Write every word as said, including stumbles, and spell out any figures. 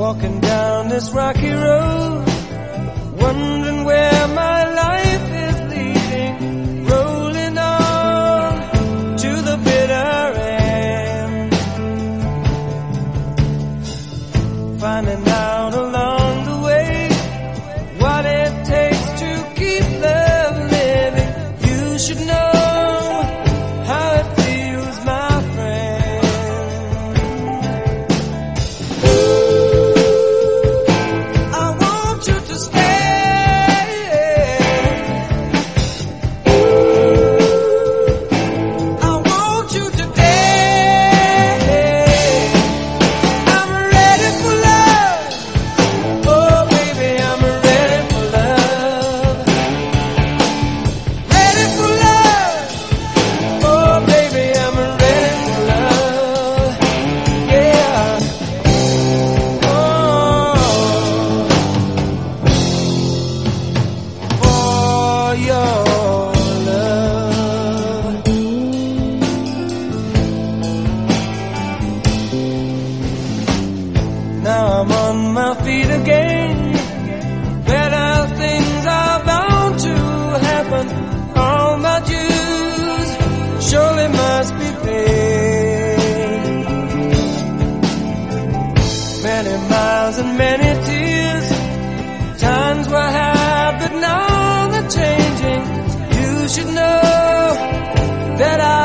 walking down this rocky road, wondering where my life is leading, rolling on to the bitter end, finding out along the way what it takes to keep love living. You should know how it feels, my friend. I want you to stay. I want you to dance. I'm ready for love. Oh baby, I'm ready for love. Ready for love. Oh baby, I'm ready for love. Yeah. Oh, for your love. Now I'm on my feet again. Better things are bound to happen. All my dues surely must be paid. Many miles and many tears. Times were hard, but now they're changing. You should know that I